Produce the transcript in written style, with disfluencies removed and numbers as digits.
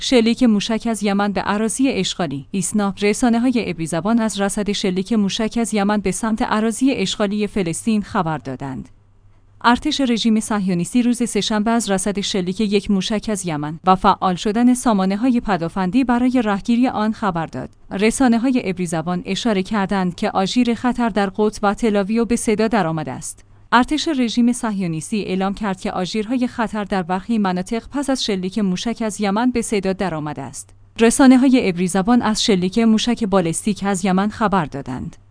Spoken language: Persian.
شلیک موشک از یمن به اراضی اشغالی. ایسنا. رسانه‌های عبری‌زبان از رصد شلیک موشک از یمن به سمت اراضی اشغالی فلسطین خبر دادند. ارتش رژیم صهیونیستی روز سه‌شنبه از رصد شلیک یک موشک از یمن و فعال شدن سامانه‌های پدافندی برای رهگیری آن خبر داد. رسانه‌های عبری‌زبان اشاره کردند که آژیر خطر در قدس و تل‌آویو به صدا درآمده است. ارتش رژیم صهیونیستی اعلام کرد که آژیرهای خطر در برخی مناطق پس از شلیک موشک از یمن به صدا درآمده است. رسانه‌های عبری‌زبان از شلیک موشک بالستیک از یمن خبر دادند.